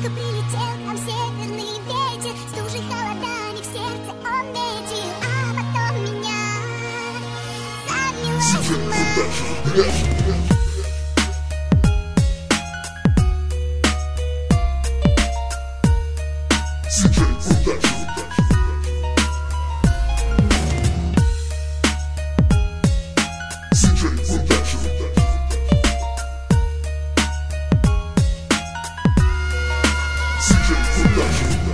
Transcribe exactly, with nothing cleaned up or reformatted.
Только прилетел к нам северный ветер, стужи холодами в сердце он метил, а потом меня завела зима. Production.